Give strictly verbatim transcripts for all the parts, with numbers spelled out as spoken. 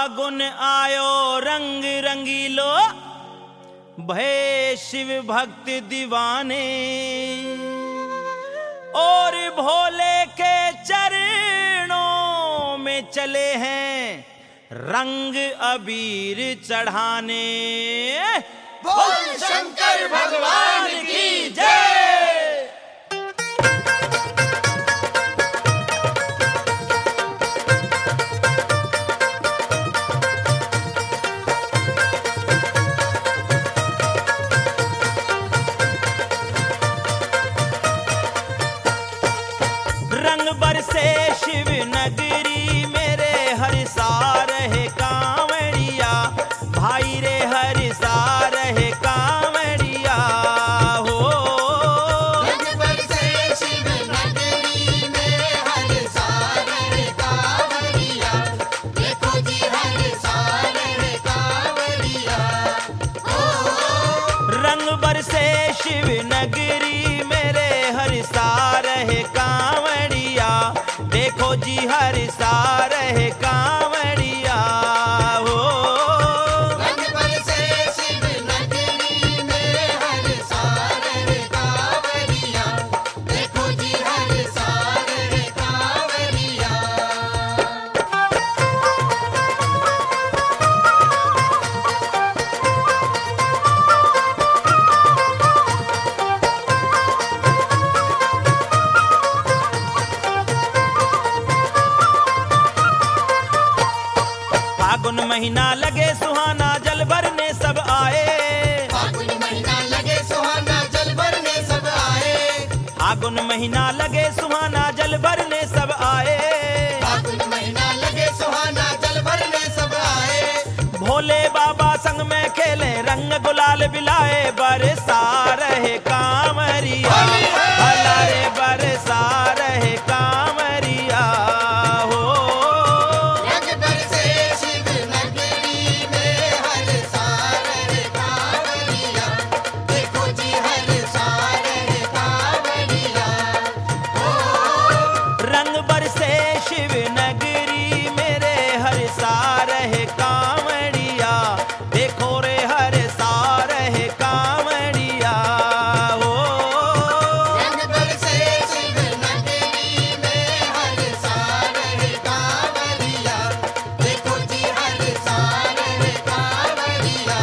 फागुन आयो रंग रंगीलो, भय शिव भक्त दीवाने, और भोले के चरणों में चले हैं रंग अबीर चढ़ाने। बोल शंकर भगवान की जय। रंग बरसे शिव नगरी मेरे हरिसा रहे कांवड़िया, भाई रे हरिसा रहे कांवड़िया हो। रंग बरसे शिव नगरी में हरिसा रहे कांवड़िया, देखो जी हरिसा रहे कांवड़िया हो। रंग बरसे शिव नगरी मेरे हरिसा रहे कांवड़िया, देखो जी हरिसा रहे कांवड़िया हो। रंग बरसे शिव नगरी में हरिसा रहे कांवड़िया, देखो जी हरिसा रहे कांवड़िया। फागुन महीना लगे सुहाना जल भरने सब आए, फागुन महीना लगे सुहाना जल भरने सब आए, फागुन महीना लगे सुहाना जल भरने सब आए। फागुन महीना लगे सुहाना जल भरने सब आए। भोले बाबा संग में खेले रंग गुलाल बिलाए, बरसा रहे कांवरिया, भला रे बरसा रहे कांवरिया हो। रंग बरसे शिव नगरी में हरिसा रहे कांवड़िया, देखो जी हरिसा रहे कांवड़िया हो। रंग बरसे शिव नगरी मेरे हरिसा रहे कांवड़िया, देखो रे हरिसा रहे कांवड़िया हो। रंग बरसे शिव नगरी में हरिसा रहे कांवड़िया, देखो जी हरिसा रहे कांवड़िया।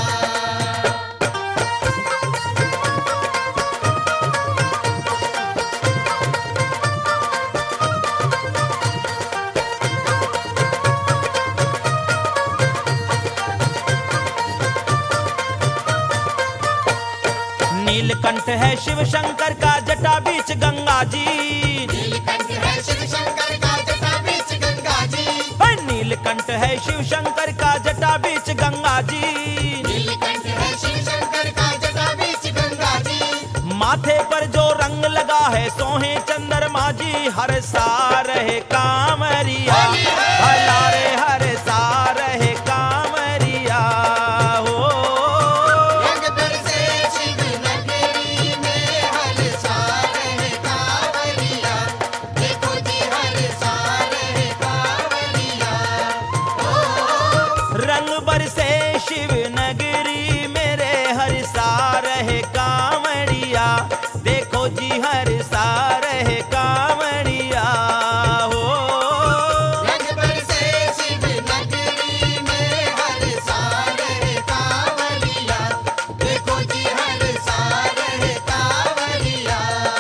नीलकंठ है शिव शंकर का जटा बीच गंगा जी, नीलकंठ है शिव शंकर का जटा बीच गंगा जी, है नीलकंठ है शिव शंकर का जटा बीच गंगा जी। नीलकंठ है शिव शंकर का जटा बीच गंगा जी। माथे पर जो रंग लगा है सोहे चंद्रमा जी, हर सा रहे कांवरिया, भला रे हर सा रहे कांवरिया हो। रंग बरसे शिव नगरी में हरिसा रहे कांवड़िया, देखो जी हरिसा रहे कांवड़िया हो। रंग बरसे शिव नगरी मेरे हरिसा रहे कांवड़िया, देखो जी हरिसा रहे कांवड़िया हो। रंग बरसे शिव नगरी में हरिसा रहे कांवड़िया, देखो जी हरिसा रहे कांवड़िया।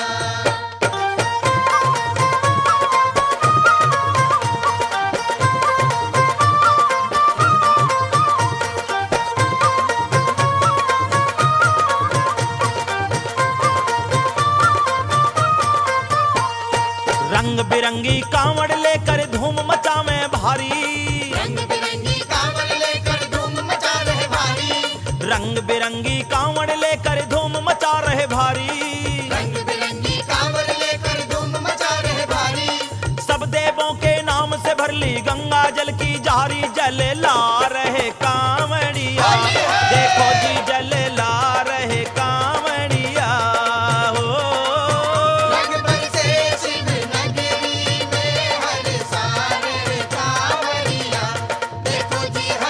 रंग बिरंगी कांवड़ लेकर धूम मचावे भारी, रंग बिरंगी कांवड़ लेकर धूम मचा रहे भारी, रंग बिरंगी कांवड़ लेकर धूम मचा रहे भारी। रंग बिरंगी कांवड़ लेकर धूम मचा रहे भारी। सब देवों के नाम से भर ली गंगा जल की जारी, जल ला रहे कांवड़िया, देखो जी जल ला रहे कांवड़िया हो। रंग बरसे शिव नगरी में हरिसा रहे कांवड़िया, देखो जी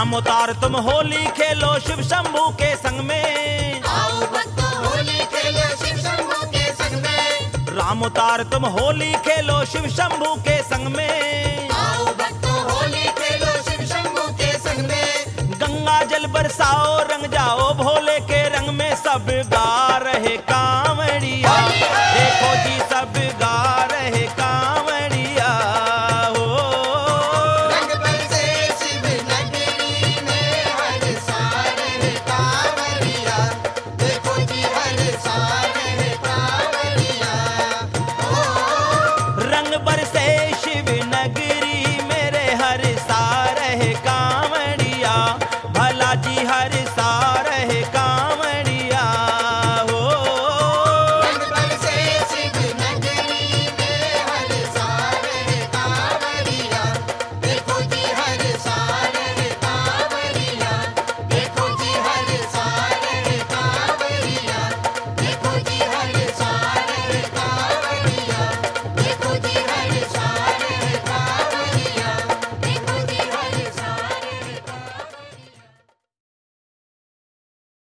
राम अवतार तुम होली खेलो शिव शंभू के संग में। आओ भक्तों होली खेलो शिव शंभू के संग में। राम अवतार तुम होली खेलो शिव शंभू के संग में। आओ भक्तों होली खेलो शिव शंभू के संग में। गंगा जल बरसाओ रंग जाओ भोले के रंग में, सब गा रहे कांवड़िया। देखो जी सब